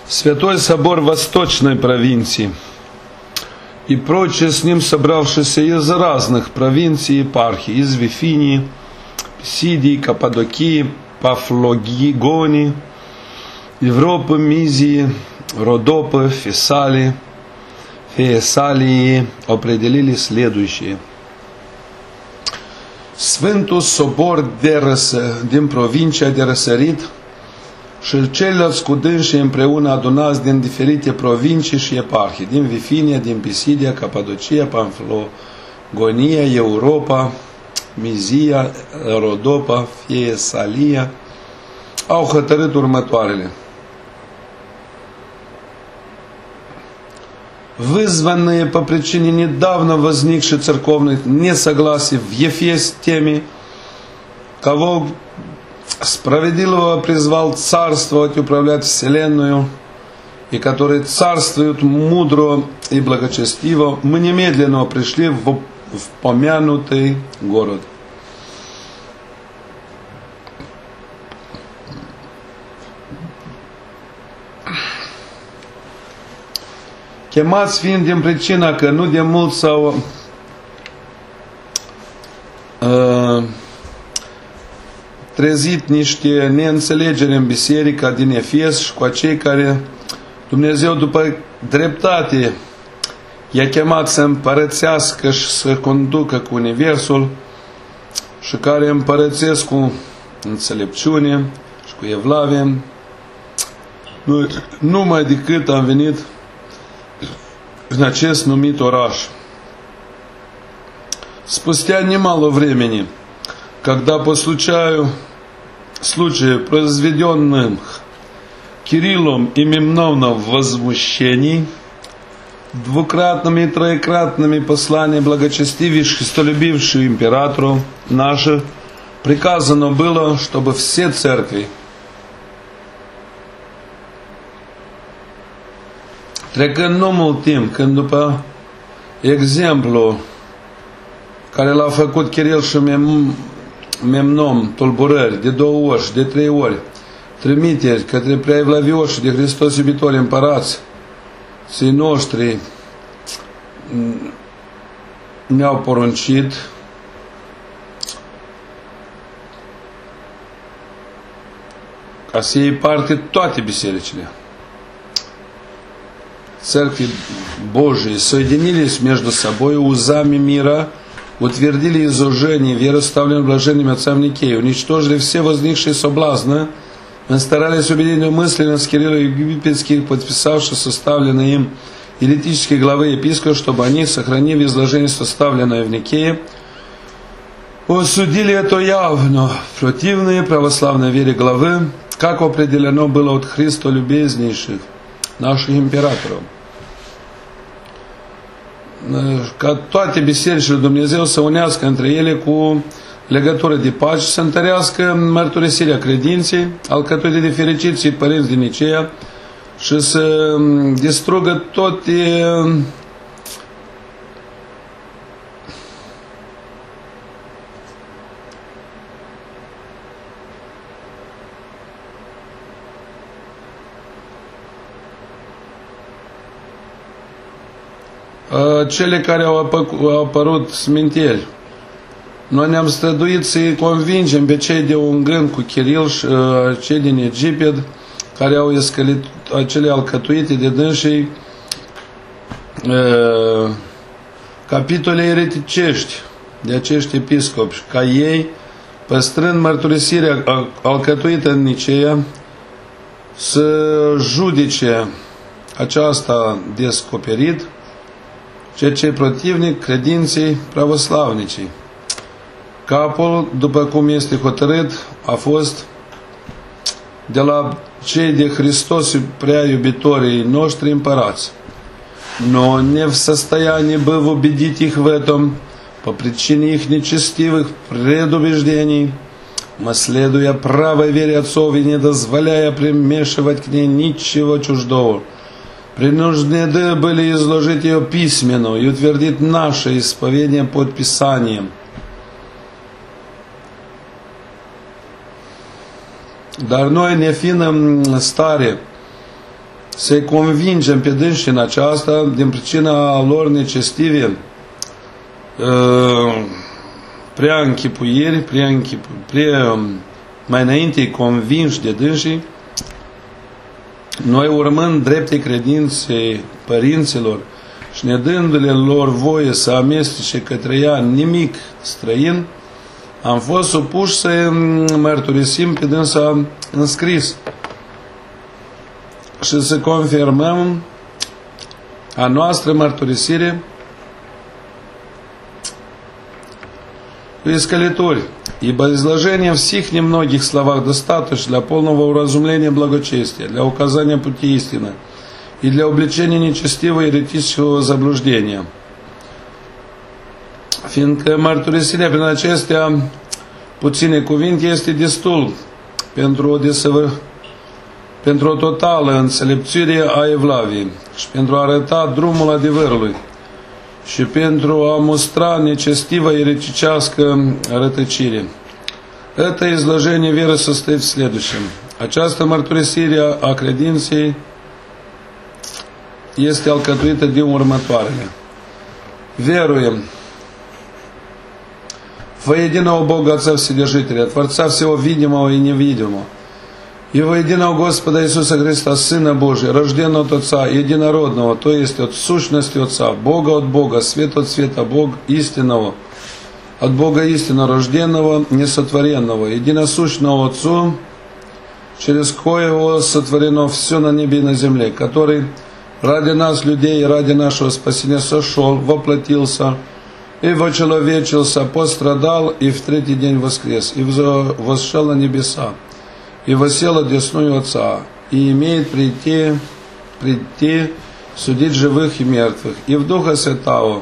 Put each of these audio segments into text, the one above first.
Святой Собор Восточной провинции и прочие с ним собравшиеся из разных провинций и епархий, из Вифинии, Писидии, Каппадокии, Пафлогонии, Европы, Мизии, Родопы, Фессалии определили следующее. Sfântul Sobor din provincia de Răsărit și ceilalți cu dânsii împreună adunați din diferite provincii și eparhii, din Vifinia, din Pisidia, Capadocia, Pamflogonia, Europa, Mizia, Rodopa, Fiesalia, au hotărât următoarele. Вызванные по причине недавно возникшей церковных несогласий в Ефесе теме, кого справедливого призвал царствовать, управлять вселенную, и которые царствуют мудро и благочестиво, мы немедленно пришли в помянутый город. Chemați fiind din pricina că nu de mult s-au trezit niște neînțelegeri în biserica din Efes și cu acei care Dumnezeu după dreptate i-a chemat să împărățească și să conducă cu universul și care împărățesc cu înțelepciune și cu evlavie, numai decât am venit în acest numit oraș. Спустя немало времени, когда по случаю произведенных Кириллом и Мемноном возмущений, двукратными и троекратными посланий благочестивейших и столюбивших императору наших, приказано было, чтобы все церкви, trecând nu mult timp, când după exemplu care l-a făcut Chiril și Memnon, tulburări de 2 ori și de 3 ori, trimiteri către preevlavioși de Hristos iubitori împărați, ții noștri ne-au poruncit ca să iei parte toate bisericile Церкви Божией, соединились между собой узами мира, утвердили изложение веры, ставленной блаженными отцами Никеи, уничтожили все возникшие соблазны, старались убедить мысленно с Кирилла египетских, подписавших составленные им еретические главы епископов, чтобы они, сохранив изложение, составленное в Никее, осудили это явно, противные православной вере главы, как определено было от христолюбезнейших наших императоров. Ca toate bisericile Dumnezeu să unească între ele cu legătură de pace, să întărească mărturisirea credinței, alcătuite de fericiții părinți din Nicea și să distrugă toate cele care au apărut sminteli. Noi ne-am străduit să-i convingem pe cei de un gând cu Chiril și cei din Egipt care au iscălit acele alcătuite de dânsii capitole ereticești de acești episcopi, ca ei, păstrând mărturisirea alcătuită în Nicea, să judece aceasta descoperit, ceea ce e protivnic credinței pravoslavnice. Capul, după cum este hotărât, a fost de la cei de Hristos prea iubitorii noștri împărați. Но не в состоянии был убедить их в этом по причине их нечестивых предубеждений, мы, следуя правой вере отцов и не дозволяя примешивать к ней ничего чуждого, принуждены были изложить ее письменно и утвердить наше исповедание под Писанием. Dar noi, nefiind stare să-i convingem pe dânsi în aceasta din pricina lor necestive, prea închipuiri, mai înainte convinși de dânsii, noi urmând drepte credințe părinților și ne dându-le lor voie să amestece către ea nimic străin, am fost supuși să mărturisim pe dânsa în scris și să confirmăm a noastră mărturisire cu искалитурь, ибо изложение всех немногих словах достаточно для полного уразумления благочестия, для указания пути истины и для обличения нечестивого еретического заблуждения. Fiindcă mărturisirea prin acestea puține cuvinte este destul pentru o totală înțelepțire a evlaviei și pentru a arăta drumul adevărului și pentru a mustra necestiva ereticească rătăcire. Это изложение веры состоит в следующем. Această mărturisire a credinței este alcătuită din următoarele. Веруем во единого Бога Отца Вседержителя, Творца всего видимого и невидимого, и во единого Господа Иисуса Христа, Сына Божия, рожденного от Отца, единородного, то есть от сущности Отца, Бога от Бога, свет от света, Бог истинного, от Бога истинно рожденного, несотворенного, единосущного Отцу, через коего сотворено все на небе и на земле, который ради нас, людей, и ради нашего спасения сошел, воплотился и вочеловечился, пострадал и в третий день воскрес, и восшел на небеса, и воссел одесную Отца, и имеет прийти судить живых и мертвых, и в Духа Святаго,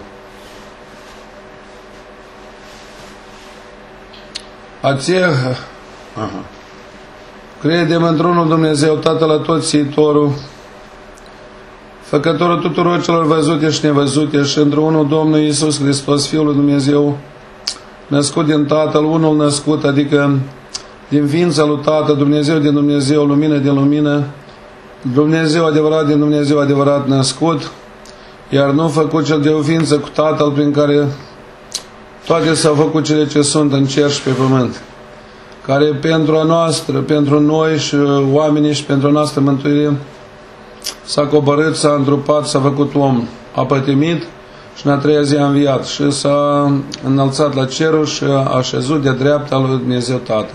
Credem într-unul Dumnezeu, Tatăl Atotțiitorul, Făcătorul tuturor celor văzute și nevăzute, și într-unul Domnul Iisus Hristos, Fiul lui Dumnezeu, născut din Tatăl, unul născut, adică din ființa lui Tatăl, Dumnezeu din Dumnezeu, lumină din lumină, Dumnezeu adevărat din Dumnezeu adevărat născut, iar nu făcut cel de o ființă cu Tatăl, prin care toate s-au făcut cele ce sunt în cer și pe pământ, care pentru a noastră, pentru noi și oamenii și pentru a noastră mântuire s-a coborât, s-a întrupat, s-a făcut om, a pătimit și în a treia zi a înviat și s-a înălțat la cerul și a așezut de-a dreapta lui Dumnezeu Tatăl.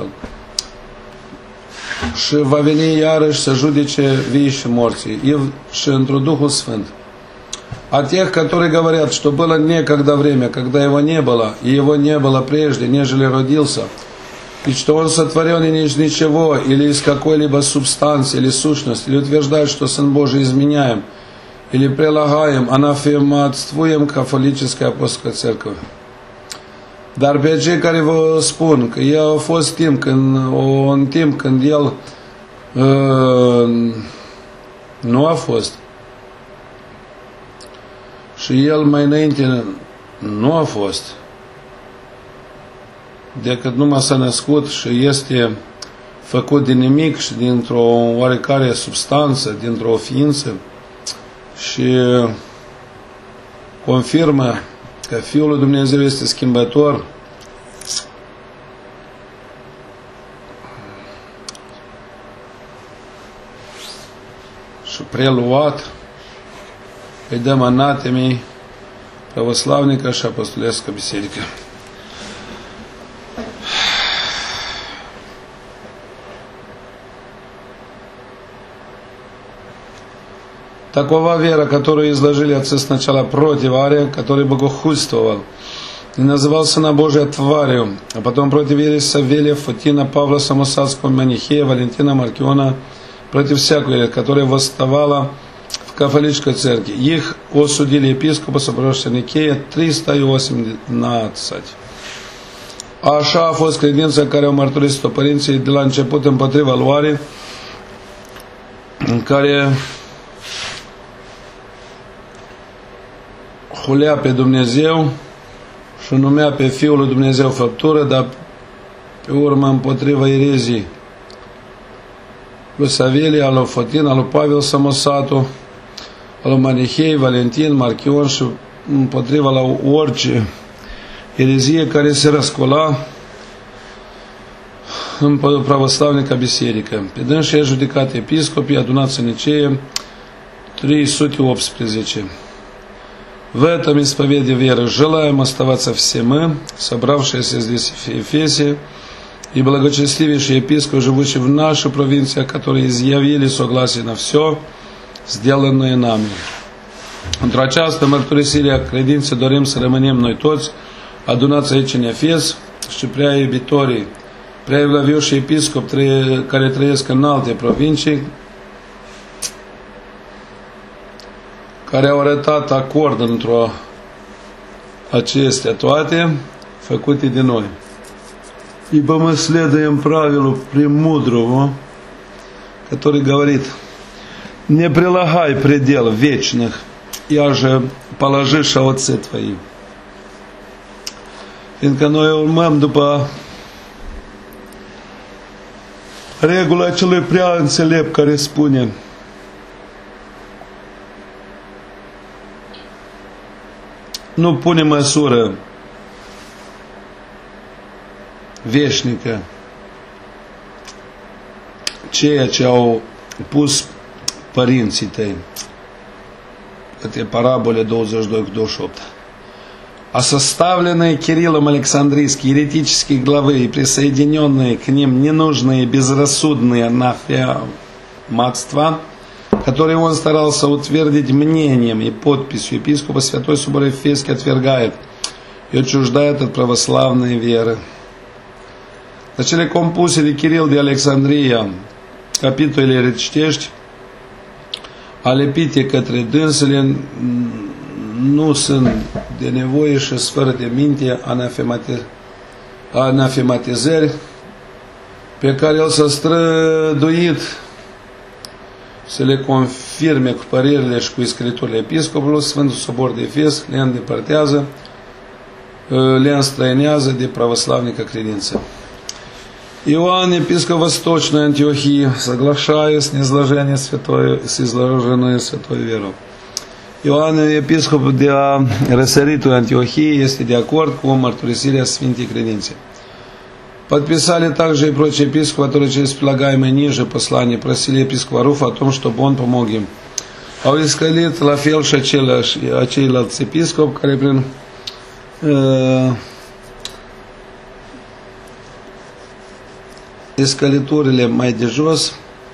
Și va veni iarăși să judece vii și morții, și într-un Duhul Sfânt. А тех, которые говорят, что было некогда время, когда его не было прежде, нежели родился, и что он сотворен из ничего, или из какой-либо субстанции, или сущности, или утверждают, что Сын Божий изменяем, или прилагаем, анафематствуем католической апостольской церкви. Dar pe cei care vă spun că el a fost un timp când el nu a fost, și el mai înainte nu a fost, decât numai s-a născut și este făcut din nimic și dintr-o oarecare substanță, dintr-o ființă, și confirmă că Fiul lui Dumnezeu este schimbător, și preluat, îi dăm anatemii pravoslavnică și apostolescă biserică. Такова вера, которую изложили отцы сначала против Ария, который богохульствовал и называл Сына Божия тварью, а потом против ересь Савелия, Фотина, Павла Самосадского, Манихея, Валентина, Маркиона, против всякой, которая восставала в католической церкви. Их осудили епископа Соборовща Никея 318. Așa a fost credința care au mărturisit-o părinții de la început împotriva luării, în care hulea pe Dumnezeu și numea pe Fiul lui Dumnezeu făptură, dar pe urmă împotriva erezii lui Savelie, al lui Fotin, al lui Pavel Samosatu, al lui Manihei, Valentin, Marchion și împotriva la orice erezie care se răscola în pravoslavnica biserică. Pe dânsul i-a judecat episcopii, adunați în Nicee, 318. В этом исповеди веры желаем оставаться все мы, собравшиеся здесь в Ефесе, и благочестивейший епископ, живущий в нашей провинции, которые изъявили согласие на все, сделанное nami. Într-o această mărturisire a credinței dorim să rămânem noi toți adunați aici în Efes și prea iubitorii, prea evlavioși episcopi care trăiesc în alte provincii, care au arătat acord într-o acestea toate făcute de noi. Ибо мы следуем правилу премудрого, который говорит: не прилагай предел вечных, я же положишь отцы твои. Fiindcă noi urmăm după regula celui prea înțelept care spune: nu pune măsură veșnică ceea ce au pus părinții tăi. Это параболе 22-28. А составленные Кириллом Александрийские еретические главы и присоединенные к ним ненужные безрассудные анафематства, которые он старался утвердить мнением и подписью епископа, Святой Собор Ефесский отвергает и отчуждает от православной веры. Cele compuse de Kiril de Alexandria, capitolele citești, alepite către dânsele, nu sunt de nevoie și sfără de minte anafematizări pe care el s-a străduit să le confirme cu părerile și cu scriturile episcopului. Sfântul Sobor de Efes le îndepărtează, le înstrăinează de православниcă credință. Иоанн, епископ Восточной Антиохии, соглашаясь с изложением святой верой. Ioan, episcopul de a răsăritului Antiohiei, este de acord cu mărturisirea Sfintei Credințe. Подписали также и прочие епископы, которые через прилагаемые ниже послания просили епископа Руфа о том, чтобы он помог им. Au iscălit la fel și aceilalți episcopi care prin iscăliturile mai de jos,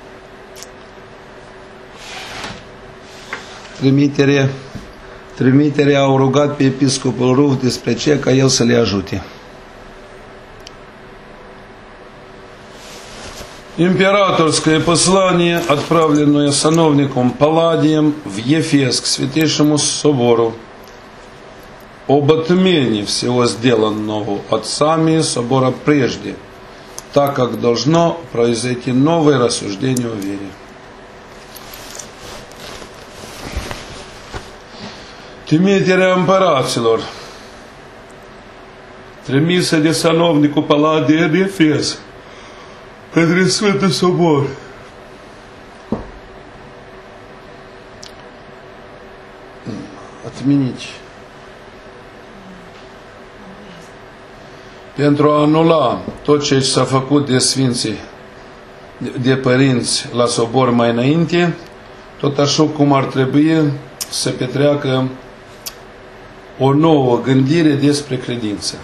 trimiterea au rugat pe episcopul Ruf despre ce ca el să le ajute. Императорское послание, отправленное сановником Палладием в Ефес к Святейшему Собору об отмене всего сделанного отцами собора прежде, так как должно произойти новое рассуждение о вере. Trimiterea împăraților trimisă de sanovnicul Paladia de Efes către Sfântul Sobor atminici pentru a anula tot ce s-a făcut de sfinții, de părinți la sobor mai înainte, tot așa cum ar trebui să petreacă o nouă gândire despre credință.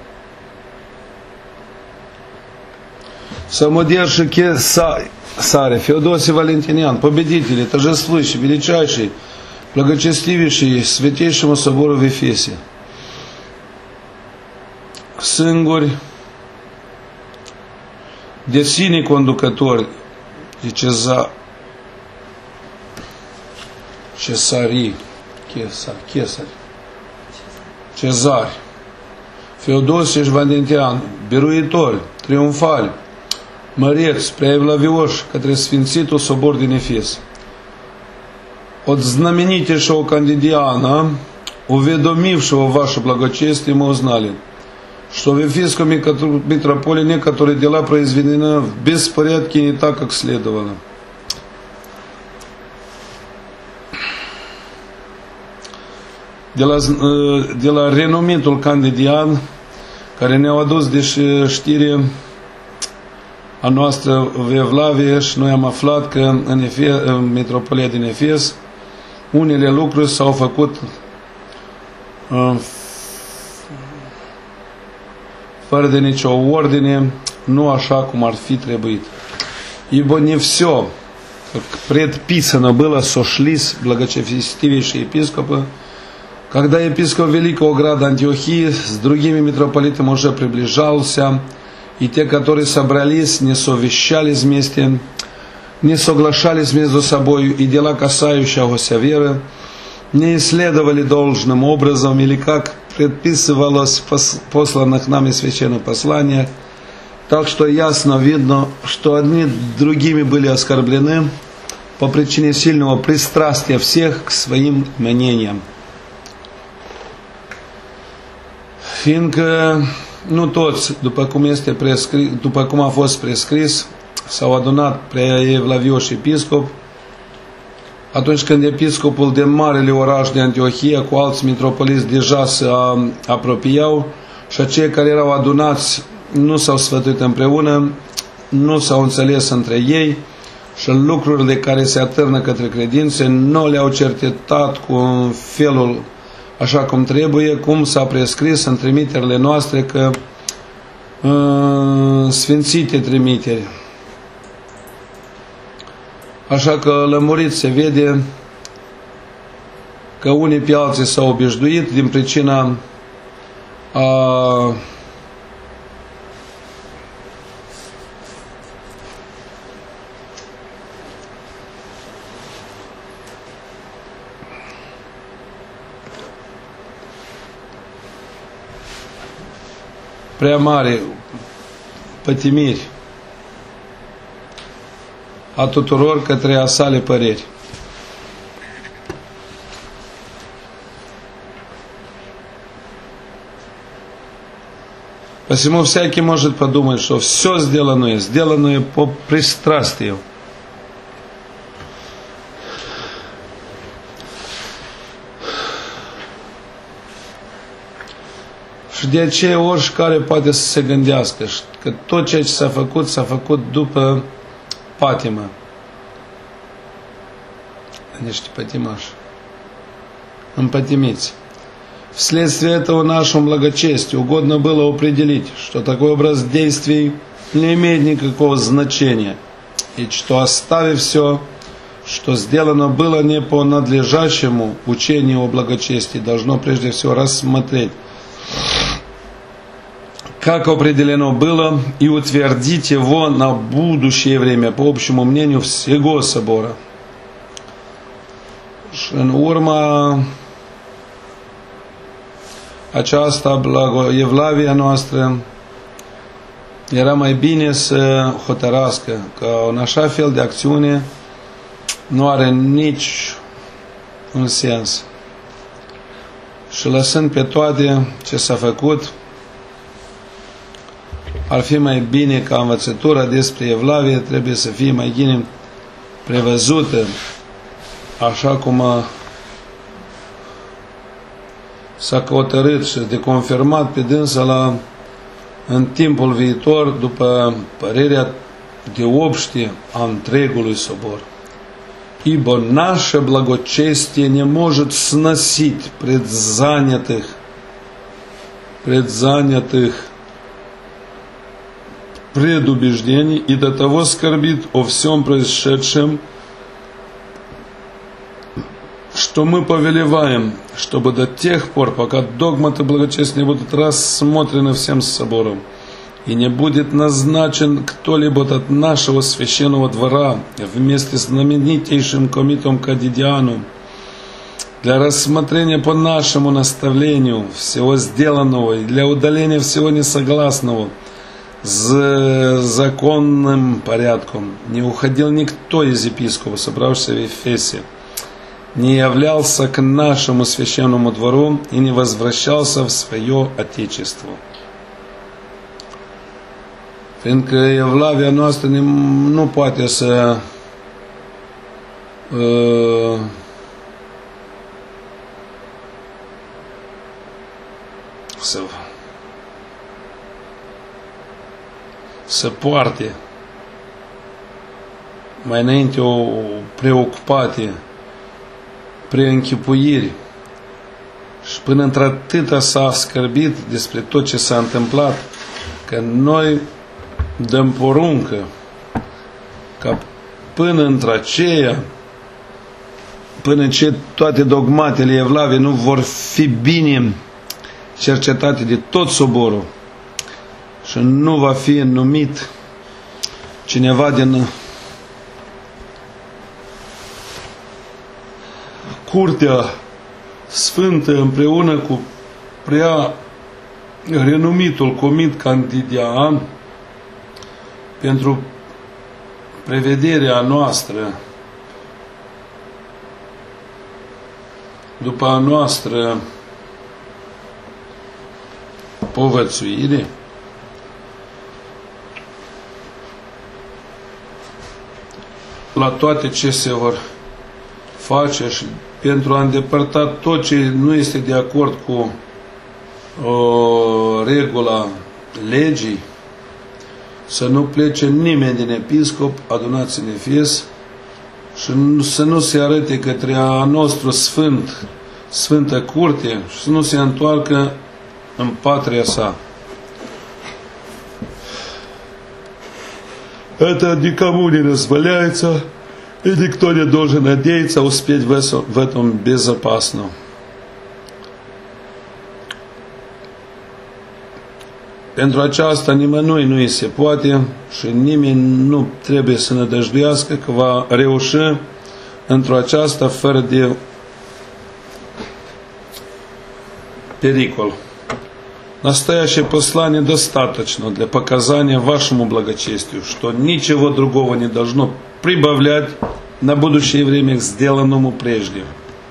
Самодержи Кесаре, Феодосий Валентиниан, победители, торжествующий, величайший, благочестивейший Святейшему Собору в Ефесе. Singuri de sine conducători de Cezari, Feodosie și Valentinian, biruitori, triumfali, măreți, prea evlavioși către Sfințitul Sobor din Efes. От знаменитейшего кандидиана, уведомившего ваше благочестие, мы узнали, что в Ефесском митрополии некоторые дела произведены в беспорядке не так, как следовало. de la renumitul Candidian, care ne-au adus de știre a noastră в Evlavie și noi am aflat că în metropolia din Efes unele lucruri s-au făcut fără de nicio ordine, nu așa cum ar fi trebuit. Ибо не все, как предписано было, сошлись благочестивейшие епископы. Когда епископ Великого Града Антиохии с другими митрополитами уже приближался, и те, которые собрались, не совещались вместе, не соглашались между собой, и дела касающегося веры не исследовали должным образом, или как предписывалось в посланных нами священных посланиях. Так что ясно видно, что одни другими были оскорблены по причине сильного пристрастия всех к своим мнениям. Fiindcă nu toți, după cum a fost prescris, s-au adunat prea evlavioși episcop, atunci când episcopul de marele oraș de Antiohia cu alți mitropoliți deja se apropiau și acei care erau adunați nu s-au sfătuit împreună, nu s-au înțeles între ei și lucrurile care se atârnă către credințe nu le-au cercetat cu felul așa cum trebuie, cum s-a prescris în trimiterile noastre, că sfințite trimiteri. Așa că lămurit se vede că unii pe alții s-au obișnuit din pricina prea mare pătimiri a tuturor către a sale păreri. Посему всякий может подумать, что все сделанное по пристрастию. Și de aceea oricare poate să se gândească că tot ceea ce s-a făcut după patimă. Niște pătimași. Împătimiți. Вследствие этого нашему благочестию угодно было определить, что такой образ действий не имеет никакого значения, и что, оставив все, что сделано было не по надлежащему учению о благочестии, должно прежде всего рассмотреть, как определено было, и утвердить его на будущее время, по общему мнению всего собора. În urma aceasta Evlavia noastră era mai bine să hotărască că un așa fel de acțiune nu are nici un sens. Și lăsând pe toate ce s-a făcut, ar fi mai bine ca învățătura despre Evlavie trebuie să fie mai bine prevăzută, așa cum s-a hotărât și de confirmat pe dânsa în timpul viitor, după părerea de obște a întregului собор. Ибо наше благочестие не может сносить предзанятых предубеждений и до того скорбит о всем происшедшем, что мы повелеваем, чтобы до тех пор, пока догматы благочестия не будут рассмотрены всем собором, и не будет назначен кто-либо от нашего священного двора вместе с знаменитейшим комитом Кадидианом для рассмотрения по нашему наставлению всего сделанного и для удаления всего несогласного с законным порядком, не уходил никто из епископов, собравшихся в Ефесе, не являлся к нашему священному двору и не возвращался в свое Отечество. Fiindcă Evlavia noastră nu poate să să poarte mai înainte o preocupate, preînchipuiri și până într-atâta s-a scârbit despre tot ce s-a întâmplat, că noi dăm poruncă ca până într-aceea, până ce toate dogmatele evlave nu vor fi bine cercetate de tot soborul și nu va fi numit cineva din Curtea Sfântă împreună cu prea renumitul comit candidian pentru prevederea noastră, după a noastră povățuire, la toate ce se vor face și pentru a îndepărta tot ce nu este de acord cu regula legii, să nu plece nimeni din episcop adunat în Efes și să nu se arate către a nostru sfântă curte și să nu se întoarcă în patria sa. Это никому не дозволяется, и никто не должен надеяться успеть в этом безопасно. Pentru aceasta nimănui nu îi se poate și nimeni nu trebuie să nădăjduiască că va reuși într-o aceasta fără de перикол. Настоящее послание достаточно для показания вашему благочестию, что ничего другого не должно прибавлять на будущее время к сделанному прежде.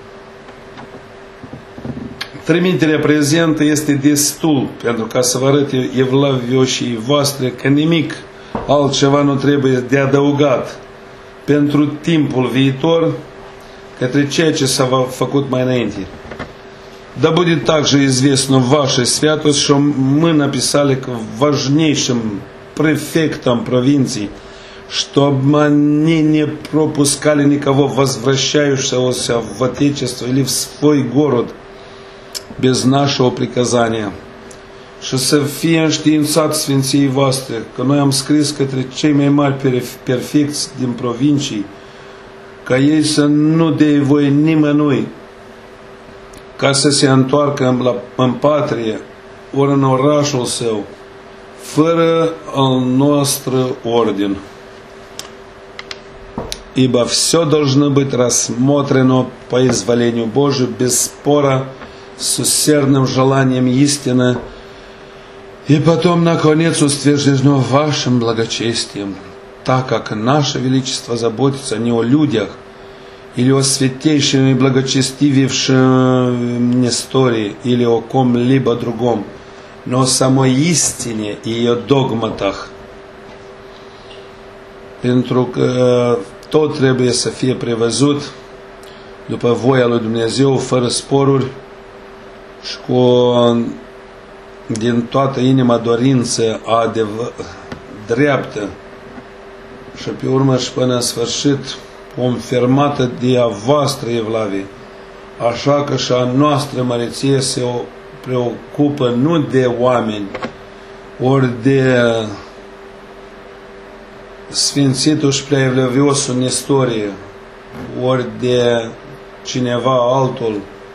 Trimiterea prezentă este destul pentru ca să vă arăte evlavioșii voastre că nimic altceva nu trebuie de adăugat pentru timpul viitor către ceea ce s-a făcut mai înainte. Да будет также известно вашей святость, что мы написали к важнейшим префектам провинций, чтобы они не пропускали никого возвращающегося в Отечество или в свой город без нашего приказания. Și să fie înștiințat Sfinției voastre că noi am scris către cei mai mari perfecți din provincii ca ei să nu dea voie nimănui ca să se întoarcă în patrie ori în orașul său fără al nostru ordin. Ибо все должно быть рассмотрено по изволению Божию без спора, с усердным желанием истины, и потом, наконец, утверждено вашим благочестием, так как наше Величество заботится не о людях или о святейшем и благочестивившем Несторе или о ком-либо другом, но о самой истине и ее догматах. Pentru că tot trebuie să fie prevăzut după voia lui Dumnezeu, fără sporuri și cu din toată inima dorință dreaptă și pe urmă și până în sfârșit confirmată de a voastră evlavie, așa că și a noastră măreție se preocupă nu de oameni, ori de sfințitul și prea evlaviosul Nestorie, ori de cineva altul,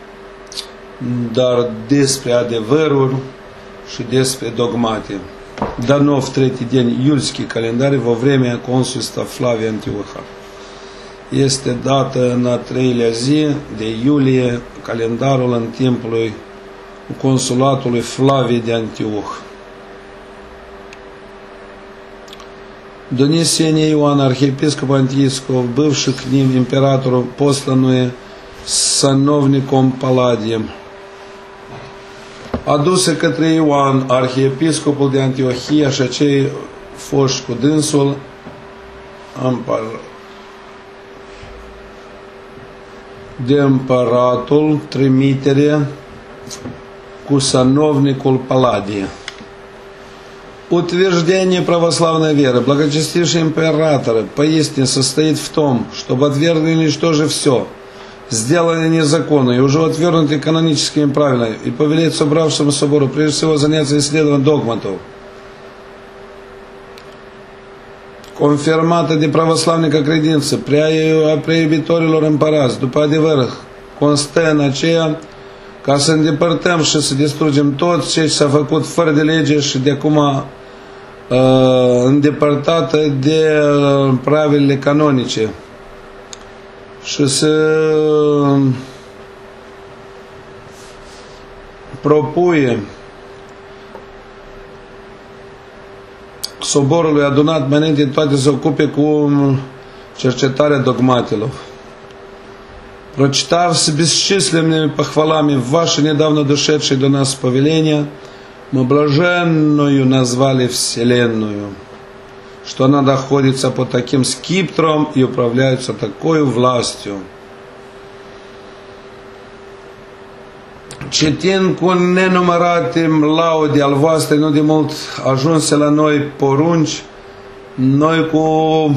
dar despre adevărul și despre dogmate. Данов третий день июльский календарь во время консульства Флавия Антиоха. Este dată în a treilea zi de iulie calendarul în timpul consulatului Flavie de Antioch. Донесение Иоанна, архиепископа Антиохийского, бывших к ним императору, посланное сановником Палладием, aduse către Ioan, arhiepiscopul de Antiohia și acei foști cu dânsul, de împăratul, trimitere cu сановникul Палладия. Утверждение православной веры благочестившего императора поистине состоит в том, чтобы отвергли и уничтожив все, сделали незаконно и уже отвергнуты каноническими правилами, и повелеть собравшему собору прежде всего заняться исследованием догматов. Confirmată de pravoslavnică credință, preiubitorilor împărați, după adevăr, constă în aceea ca să îndepărtăm și să distrugem tot ce s-a făcut fără de lege și de acum îndepărtată de pravilele canonice și să propune soborului adunat mai înainte toate să ocupe cu cercetarea dogmatelor. Прочитав с бесчисленными похвалами ваши недавно дошедшие до нас повеления, мы блаженную назвали Вселенную, что она находится под таким скипетром и управляется такой властью. Citind cu nenumărate laude al voastre, nu de mult ajunse la noi porunci, noi cu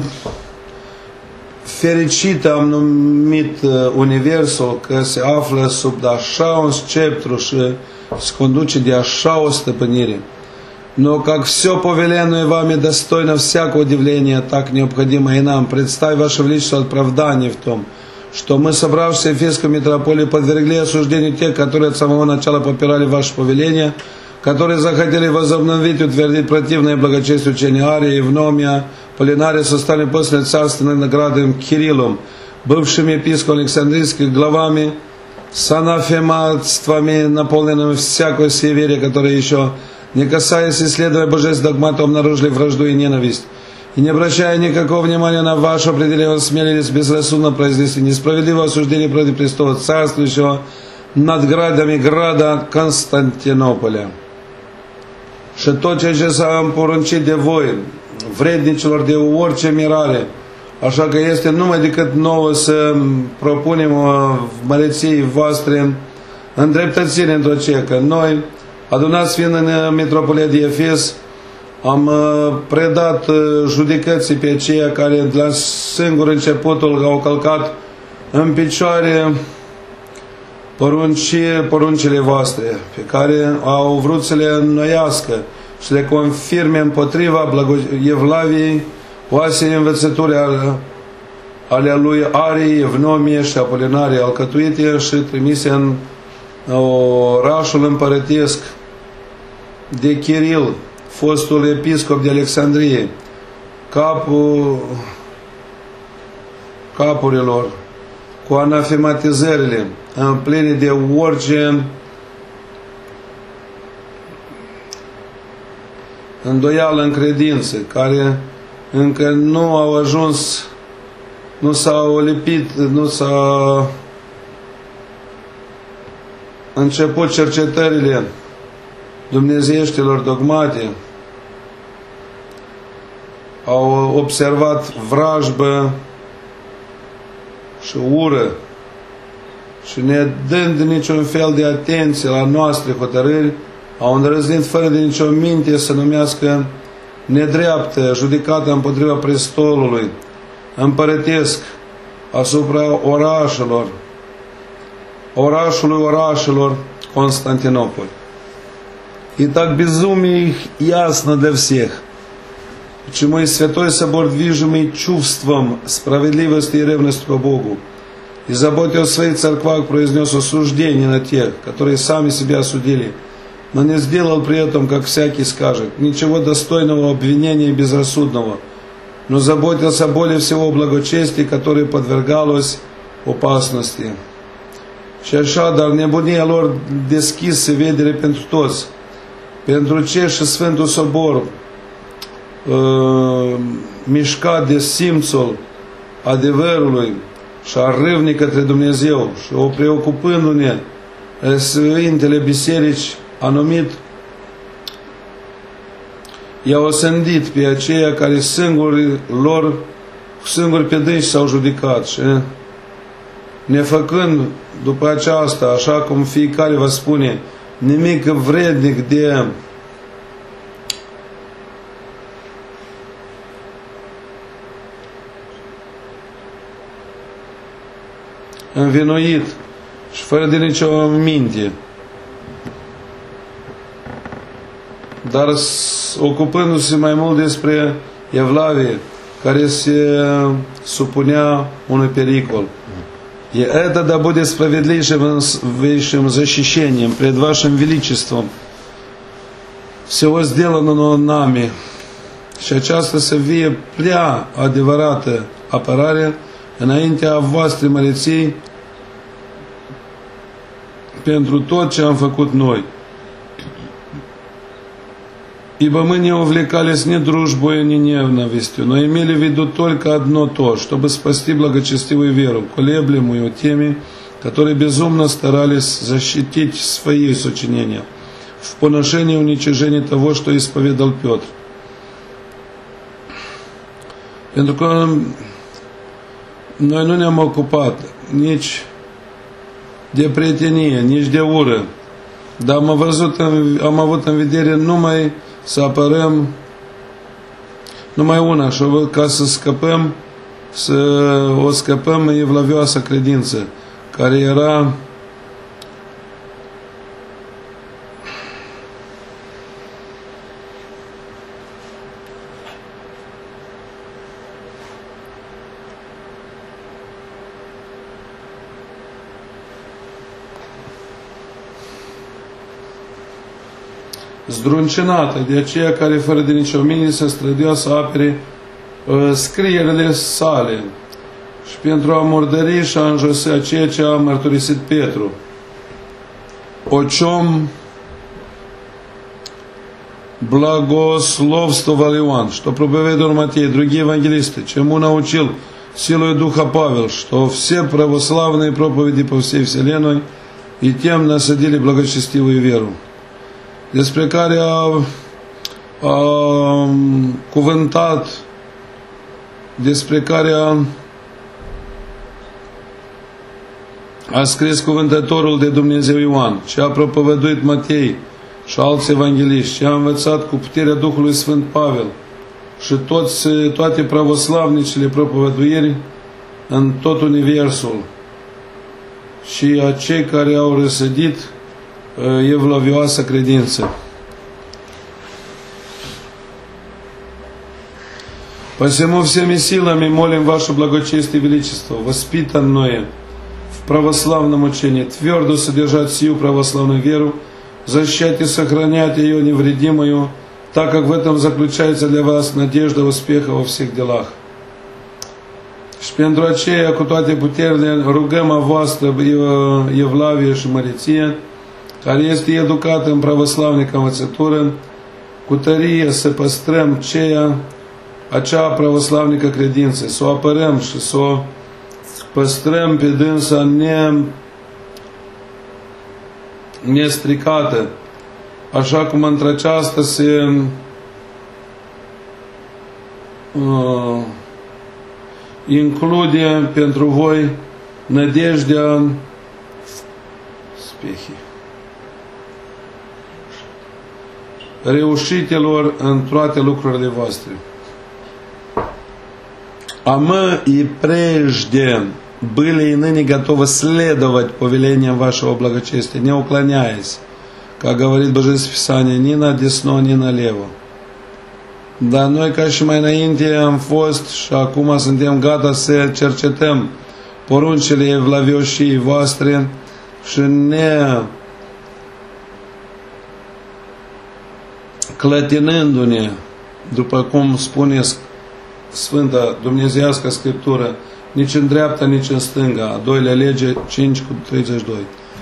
fericit am numit Universul că se află sub așa un sceptru și se conduce de așa o stăpânire. Но как все повеленное вами достойно всякого удивления, так необходимо и нам представить ваше величество оправдание в том, что мы, собравшиеся в Ефесской митрополии, подвергли осуждению тех, которые от самого начала попирали ваше повеление, которые захотели возобновить и утвердить противное благочестие учения Ария, Евномия, Полинария с остальными после царственной наградой Кириллом, бывшими епископами Александрийских, главами, с анафематствами, наполненными всякой суеверия, которые еще, не касаясь исследования божественных догматов, обнаружили вражду и ненависть. И не обращая никакого внимания на ваше определение, осмелились безрассудно произнести несправедливое осуждение против престола царствующего над градами града Константинополя. Și tot ce s-a împoruncit de voi, vrednicilor de orice mirare, așa că este numai decât nouă să propunem măreției voastre îndreptățire într-o ce, că noi, adunați fiind în metropolia de Efes, am predat judecății pe aceia care de la singur începutul au călcat în picioare poruncile voastre, pe care au vrut să le înnoiască și le confirme împotriva Evlaviei oasei învățături ale lui Arii, Evnomie și Apolinarie, alcătuite și trimise în orașul împărătesc de Kiril, fostul episcop de Alexandrie, capurilor, cu anafematizările, în pline de orice îndoială în credință, care încă nu au ajuns, nu s-au lipit, nu s-au început cercetările dumnezeieștilor dogmate, au observat vrajbă și ură și ne dând niciun fel de atenție la noastre hotărâri, au îndrăznit fără de nicio minte să numească nedreaptă judecată împotriva prestolului împărătesc asupra orașului orașelor Константинополь. Итак, безумие их ясно для всех, почему и Святой Собор, движимый чувством справедливости и ревности по Богу, и заботе о своих церквах, произнес осуждение на тех, которые сами себя осудили, но не сделал при этом, как всякий скажет, ничего достойного обвинения и безрассудного, но заботился более всего о благочестии, которое подвергалось opasnosti. Și așa, dar nebunia lor deschisă vedere pentru toți, pentru ce și Sfântul Sobor, mișcat de simțul adevărului și a râvnii către Dumnezeu și o preocupându-ne Sfintele Biserici, a numit, i-a osândit pe aceia care singuri pe dânsi s-au judecat și nefăcând după aceasta, așa cum fiecare va spune, nimic vrednic de învinuit și fără de nicio minte, dar ocupându-se mai mult despre Evlavie, care se supunea unui перикол. И это да будет справедливейшим защищением пред вашим величеством всего сделанного нами. Și aceasta să fie prea adevărată apărare înaintea voastre măreții pentru tot ce am făcut noi. Ибо мы не увлекались ни дружбой, ни ненавистью, но имели в виду только одно то, чтобы спасти благочестивую веру, колеблемую теми, которые безумно старались защитить свои сочинения в поношении и уничижении того, что исповедал Петр. Pentru că noi nu ne-am ocupat nici de prietenie, nici de ură, dar am avut în vedere numai să apărăm numai una, și ca să o scăpăm evlavioasa credință, care era zdruncinată de aceea care fără de nicio minte se străduia să apere scrierile sale și pentru a murdări și a înjosi a ceea ce a mărturisit Petru. О чем благословствовал Иоанн, что проповедовал Матей и другие евангелисты, чему научил силой Духа Павел, что все православные проповеди по всей вселенной и тем насадили благочестивую веру, despre care a cuvântat, despre care a scris cuvântătorul de Dumnezeu Ioan, ce a propovăduit Matei și alți evangeliști, ce a învățat cu puterea Duhului Sfânt Pavel și toate pravoslavnicile propovăduiri în tot universul și a cei care au răsădit evlavioasă credință. Посему всеми силами молим Ваше Благочестие и Величество, воспитанное в православном учении, твердо содержать сию православную веру, защищать и сохранять ее невредимую, так как в этом заключается для вас надежда успеха во всех делах. Și pentru aceea, cu toate puterile, rugăm a voastră evlavie și măreție, care este educată în pravoslavnică învățătură, cu tărie să păstrăm acea pravoslavnică credință, să o apărăm și să o păstrăm pe dânsa nestricată, așa cum într-aceasta se include pentru voi nădejdea reușitelor în toate lucrurile voastre. А мы и прежде были и ныне готовы следовать повелениям вашего благочестия, не уклоняясь, как говорит Божественное Писание, ни на десно, ни налево. Dar noi ca și mai înainte am fost și acum suntem gata să cercetăm poruncile evlavioșii voastre și clătinându-ne, după cum spune Sfânta Dumnezeiască Scriptură, nici în dreapta, nici în stânga, a doilea lege 5:32.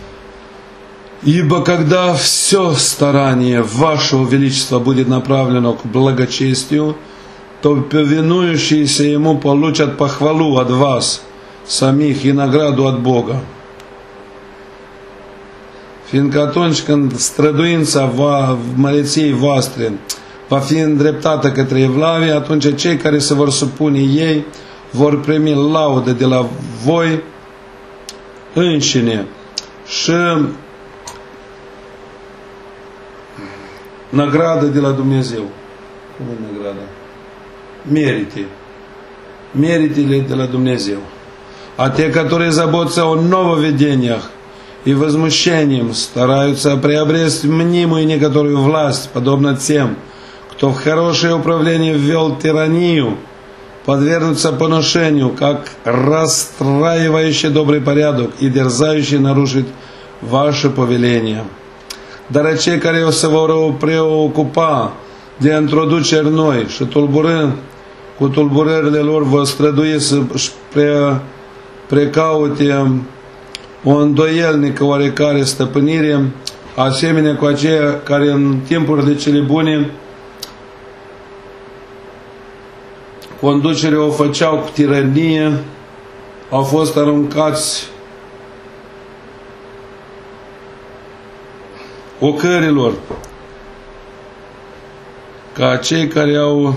Ибо когда все старание Вашего Величества будет направлено к благочестию, то повинующиеся Ему получат похвалу от вас самих и nagradă от Бога. Fiindcă atunci când străduința măreției voastre va fi îndreptată către evlavie, atunci cei care se vor supune ei vor primi laudă de la voi înșine și nagradă de la Dumnezeu. Cum e nagrada? Merite. Meritele de la Dumnezeu. А те, которые заботятся о нововведениях и возмущением, стараются приобрести мнимую некоторую власть, подобно тем, кто в хорошее управление ввел тиранию, подвергнутся поношению, как расстраивающий добрый порядок и дерзающий нарушить ваше повеление. Dar cei care se vor preocupa de introduceri noi și cu tulburările lor vor strădui să își precaute o îndoielnică oarecare stăpânire, asemenea cu aceia care în timpurile cele bune conducerea o făceau cu tiranie, au fost aruncați ocărilor, ca cei care au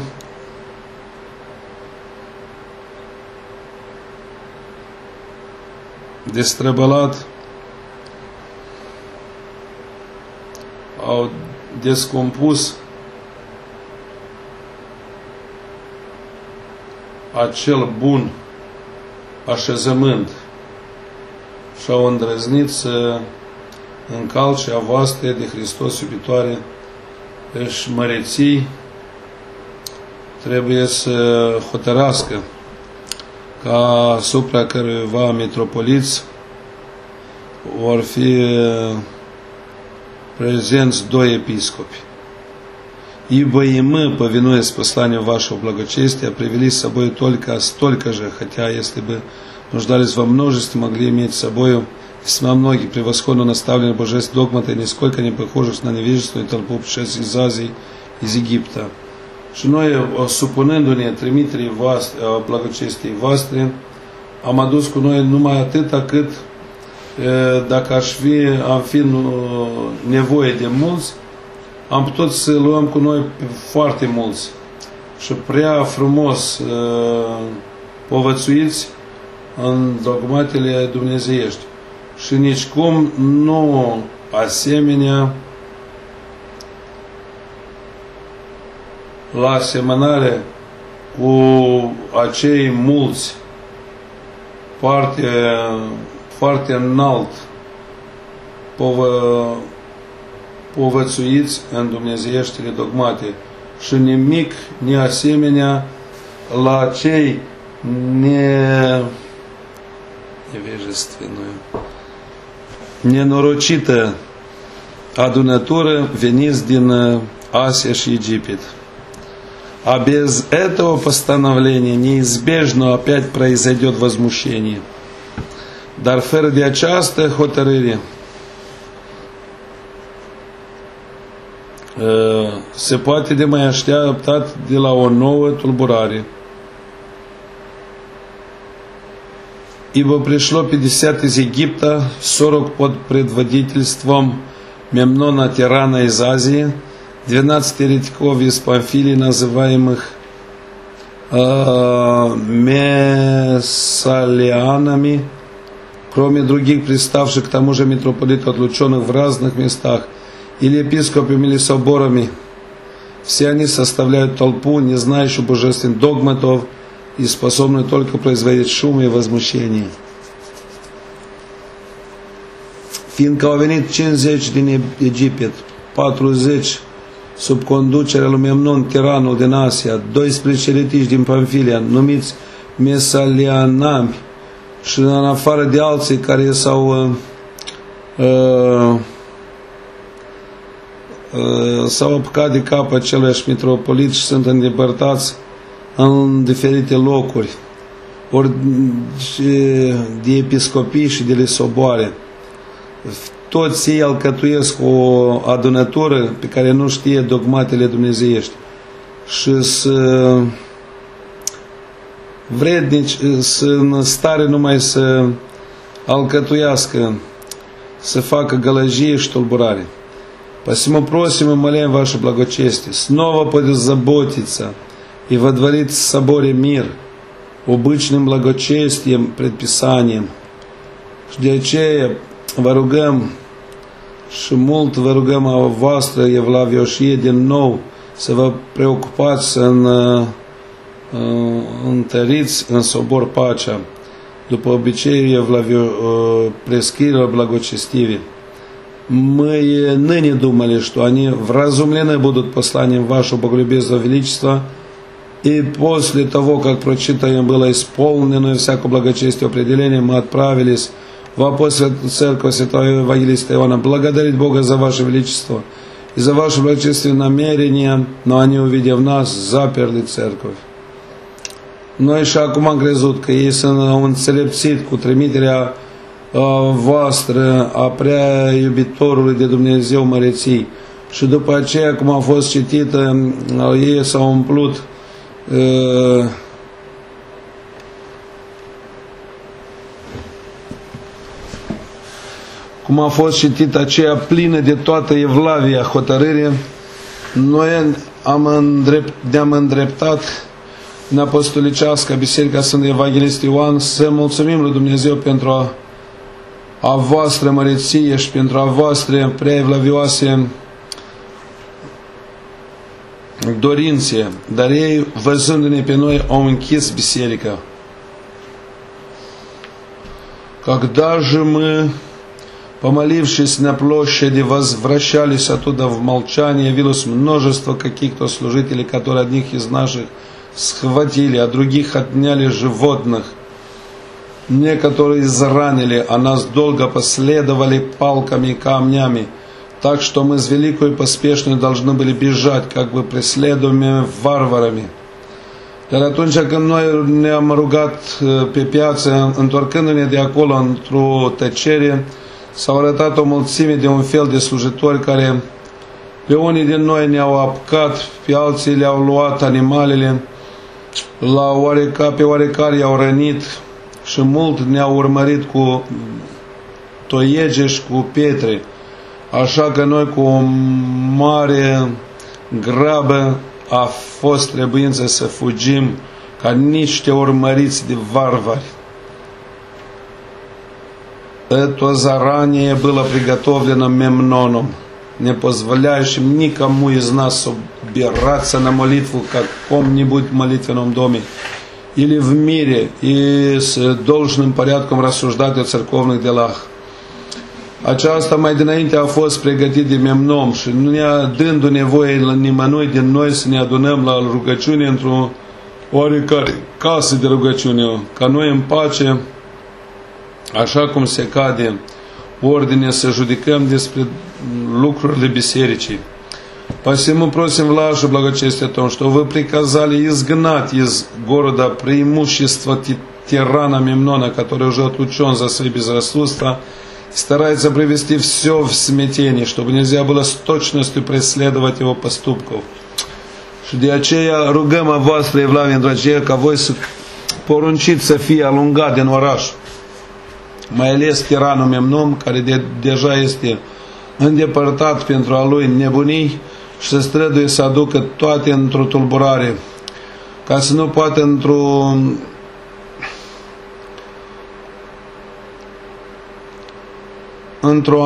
destrăbălat, au descompus acel bun așezământ și au îndrăznit să încalce a voastre de Hristos iubitoare își măreții, trebuie să hotărască ca asupra căruiva metropoliți vor fi prezenți 2 episcopi. Ибо и мы, повинуясь посланию вашего благочестия, привели с собой столько же, хотя если бы нуждались во множестве, могли иметь с собой весьма многие превосходно наставленные божественные догматы, нисколько не похожих на невежественную толпу пришедших из Азии, из Египта. Și noi, supunându-ne trimiterii voastre, blagocestiei voastre, am adus cu noi numai atâta cât dacă am fi nevoie de mulți, am putut să luăm cu noi foarte mulți și prea frumos povățuiți în dogmatele dumnezeiești. Și nicicum nu asemenea la asemănare cu acei mulți foarte înalt povățuiți în dumnezeieștile dogmate și nimic ne asemenea la cei nenorocită adunătură veniți din Asia și Египет. А без этого постановления неизбежно опять произойдет возмущение. Dar fără de această hotărâre se poate de mai așteptat de la o nouă tulburare. Ибо пришло 50 из Египта, 40 под предводительством Мемнона Тирана из Азии, 12 еретиков из Памфилии, называемых месалианами, кроме других, приставших к тому же митрополиту, отлученных в разных местах, или епископами, или соборами. Все они составляют толпу, не знающую божественных догматов и способны только производить шум и возмущение. Fiindcă au venit 50 din Egipt, 40 sub conducerea lui Memnon, tiranul din Asia, 12 eretici din Pamfilia, numiți mesalianami, și în afară de alții care s-au apucat de cap aceluiași mitropolit și sunt îndepărtați în diferite locuri, ori de episcopii și de soboare. Toți ei alcătuiesc o adunătură pe care nu știe dogmatele dumnezeiești și să vrednici, în stare numai să alcătuiască, să facă gălăgie și tulburare. Посему просим и молим ваше благочестие снова позаботиться и водворить в соборе мир обычным благочестием, предписанием. Și de aceea vă rugăm și mult vă rugăm a voastră evlavioșie din nou să vă preocupați să întăriți în sobor pacea, după obiceiul prescrierilor благочестивия. Мы ныне думали, что они вразумлены будут посланием вашего Боголюбезного Величества, и после того, как прочитано было исполнено всякое благочестие определение, мы отправились в апостольскую церковь Святого Евангелиста Иоанна благодарить Бога за Ваше Величество и за Ваше благочестие намерения, но они, увидев нас, zaperli церковь. Noi și acum am crezut că ei sunt înțelepțit cu trimiterea voastră a prea iubitorului de Dumnezeu măreții. Și după aceea, cum a fost citită, ei s-au umplut cum a fost citită aceea plină de toată evlavia, hotărâre, noi ne-am îndreptat în apostolicească Biserica Sfântului Evanghelist Ioan să mulțumim lui Dumnezeu pentru a voastră măreție și pentru a voastră prea evlavioase dorințe, dar ei, văzându-ne pe noi, au închis biserica. Когда же мы, помолившись на площади, возвращались оттуда в молчание, явилось множество каких-то служителей, которые одних из наших схватили, а других отняли животных. Некоторые изранили, а нас долго последовали палками и камнями, так что мы с великой поспешностью должны были бежать, как бы преследуемыми варварами. Dar atunci când noi ne-am rugat pe piață, întorcându-ne de acolo într-o tăcere, s-au arătat o mulțime de un fel de slujitori care pe unii din noi ne-au apucat, pe alții le-au luat animalele, pe oarecare i-au rănit și mult ne-au urmărit cu toiege și cu pietre. Așa că noi cu o mare grabă a fost trebuință să fugim ca niște urmăriți de varvari. Это заранее было приготовлено Мемноном, не позволяющим никому из нас собираться на молитву в каком-нибудь молитвенном доме или в мире и с должным порядком рассуждать о церковных делах. Aceasta mai dinainte a fost pregătit de Memnon și nu ne-a dându nevoie la nimănui din noi să ne adunăm la rugăciune într-o oarecare casă de rugăciune, ca noi în pace, așa cum se cade ordine, să judecăm despre lucrurile биsericii. Посему просим ваше благочестие о том, что вы приказали изгнать из города преимущество тирана Мемнона, который уже отлучен за свои безрассудства, старается привести все в смятение, чтобы nельзя было с точностью преследовать его поступков. Și de aceea rugăm a voastră, evlavie, dragii, ca voi să porunciți să fie alungat din oraș, mai ales tiranul Memnon, care deja este îndepărtat pentru a lui nebunii și se străduie să aducă toate într-o tulburare, ca să nu poată într-o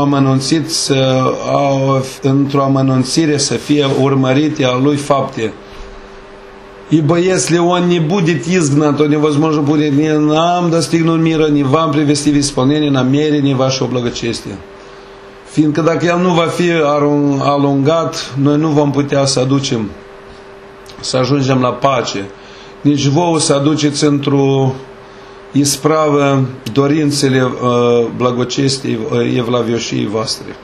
amănunțire să fie urmărite a lui fapte. Ибо если он не будет изгнан, то невозможно будет ни нам достигнуть мира, ни вам привести в исполнение намерений вашего благочестия. Fiindcă dacă el nu va fi alungat, noi nu vom putea să ajungem la pace. Nici vouă să aduceți într-o ispravă dorințele blagocestiei evlavioșiei voastre.